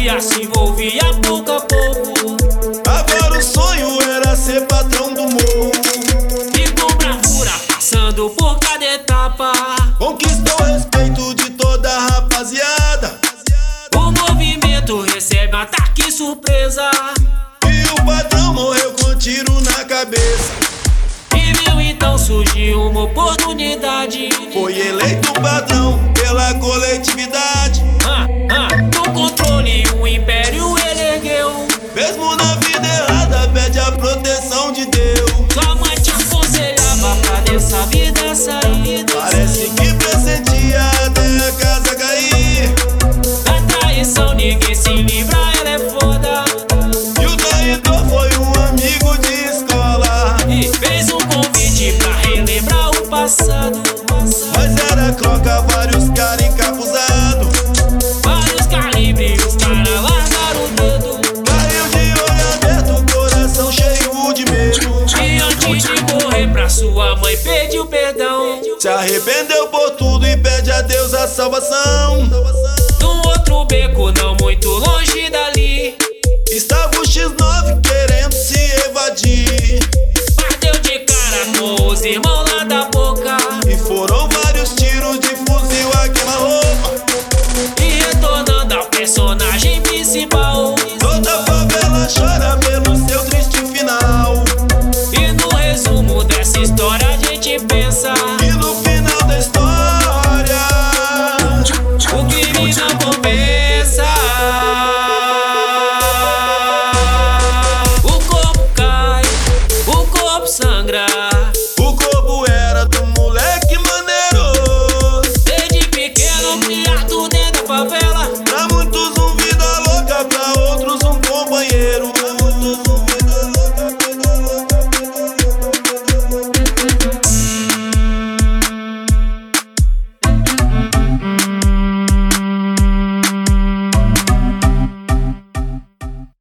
dia se envolvia pouco a pouco. Agora o sonho era ser patrão do morro. E com bravura passando por cada etapa, Conquistou o respeito de toda a rapaziada. o movimento recebe ataque surpresa. E o patrão morreu com tiro na cabeça. E viu então surgiu uma oportunidade. Foi eleito patrão pela coletividade. No controle o império ele ergueu. Mesmo na vida errada, pede a proteção de Deus. Sua mãe te aconselhava pra dessa vida sair. Parece que pressentia até a casa cair. Da traição ninguém se livra, ela é foda. E o traidor foi um amigo de escola. E fez um convite pra relembrar o passado. Mas era croca, vários caras encapuzados. Vários calibres, os caras largaram o dedo. Caiu de olho aberto, coração cheio de medo. E antes de morrer pra sua mãe pediu perdão. Se arrependeu por tudo e pede a Deus a salvação. Num outro beco não muito longe dali, Estava o X9 querendo se evadir. bateu de cara com os irmãos